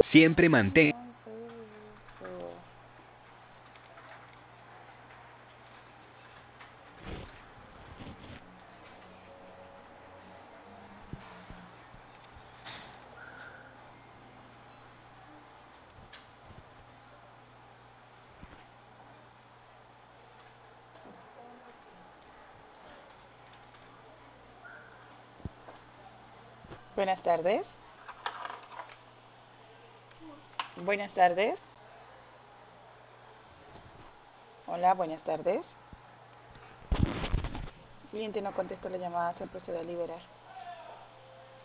Siempre mantén. Buenas tardes. Buenas tardes. Hola, buenas tardes. El cliente no contestó la llamada, se procede a liberar.